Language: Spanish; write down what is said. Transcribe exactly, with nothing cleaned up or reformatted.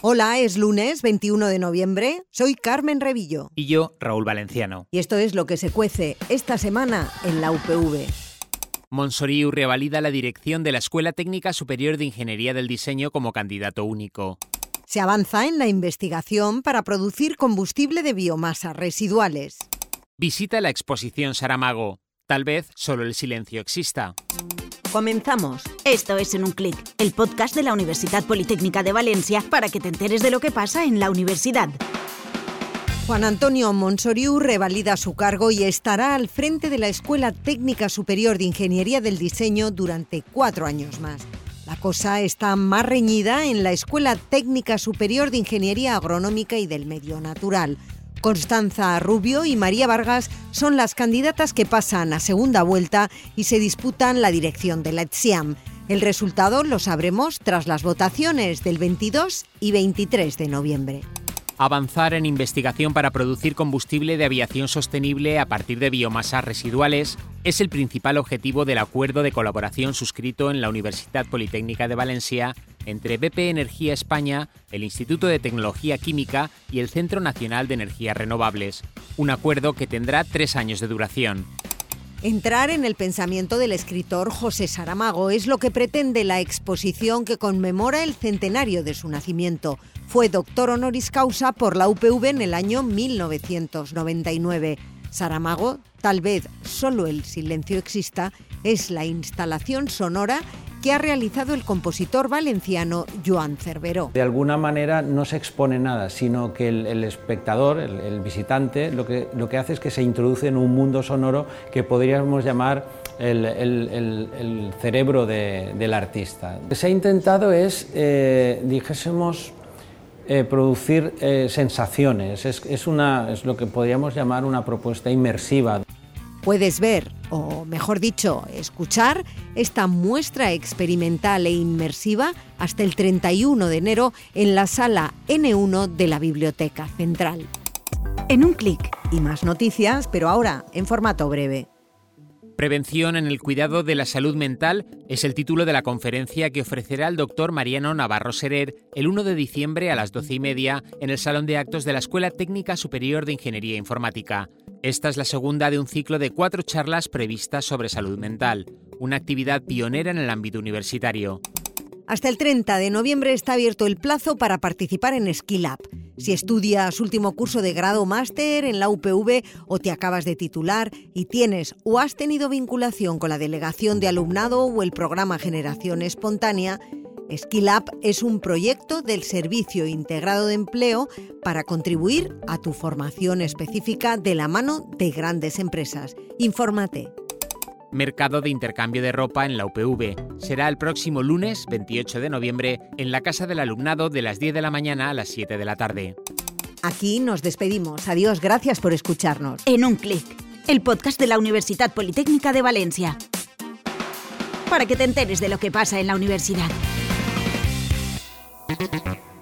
Hola, es lunes veintiuno de noviembre. Soy Carmen Revillo. Y yo, Raúl Valenciano. Y esto es lo que se cuece esta semana en la U P V. Montsoriu revalida la dirección de la Escuela Técnica Superior de Ingeniería del Diseño como candidato único. Se avanza en la investigación para producir combustible de biomasas residuales. Visita la exposición Saramago. Tal vez solo el silencio exista. Comenzamos. Esto es En un clic, el podcast de la Universitat Politécnica de Valencia para que te enteres de lo que pasa en la universidad. Juan Antonio Montsoriu revalida su cargo y estará al frente de la Escuela Técnica Superior de Ingeniería del Diseño durante cuatro años más. La cosa está más reñida en la Escuela Técnica Superior de Ingeniería Agronómica y del Medio Natural. Constanza Rubio y María Vargas son las candidatas que pasan a segunda vuelta y se disputan la dirección de la E T S I A M. El resultado lo sabremos tras las votaciones del veintidós y veintitrés de noviembre. Avanzar en investigación para producir combustible de aviación sostenible a partir de biomasas residuales es el principal objetivo del acuerdo de colaboración suscrito en la Universitat Politécnica de Valencia entre B P Energía España, el Instituto de Tecnología Química y el Centro Nacional de Energías Renovables. Un acuerdo que tendrá tres años de duración. Entrar en el pensamiento del escritor José Saramago es lo que pretende la exposición que conmemora el centenario de su nacimiento. Fue doctor honoris causa por la U P V en el año mil novecientos noventa y nueve. Saramago, tal vez solo el silencio exista, es la instalación sonora que ha realizado el compositor valenciano Joan Cerveró. De alguna manera no se expone nada, sino que el, el espectador, el, el visitante, lo que, lo que hace es que se introduce en un mundo sonoro que podríamos llamar el, el, el, el cerebro de, del artista. Lo que se ha intentado es, eh, dijésemos, eh, producir eh, sensaciones, es, es, una, es lo que podríamos llamar una propuesta inmersiva. Puedes ver, o mejor dicho, escuchar esta muestra experimental e inmersiva hasta el treinta y uno de enero en la sala ene uno de la Biblioteca Central. En un clic. Y más noticias, pero ahora en formato breve. Prevención en el cuidado de la salud mental es el título de la conferencia que ofrecerá el doctor Mariano Navarro Serer el uno de diciembre a las doce y media en el Salón de Actos de la Escuela Técnica Superior de Ingeniería Informática. Esta es la segunda de un ciclo de cuatro charlas previstas sobre salud mental, una actividad pionera en el ámbito universitario. Hasta el treinta de noviembre está abierto el plazo para participar en SkillUp. Si estudias último curso de grado o máster en la U P V o te acabas de titular y tienes o has tenido vinculación con la delegación de alumnado o el programa Generación Espontánea, SkillUp es un proyecto del Servicio Integrado de Empleo para contribuir a tu formación específica de la mano de grandes empresas. Infórmate. Mercado de intercambio de ropa en la U P V. Será el próximo lunes veintiocho de noviembre en la Casa del Alumnado de las diez de la mañana a las siete de la tarde. Aquí nos despedimos. Adiós, gracias por escucharnos. En un clic, el podcast de la Universitat Politécnica de Valencia. Para que te enteres de lo que pasa en la universidad.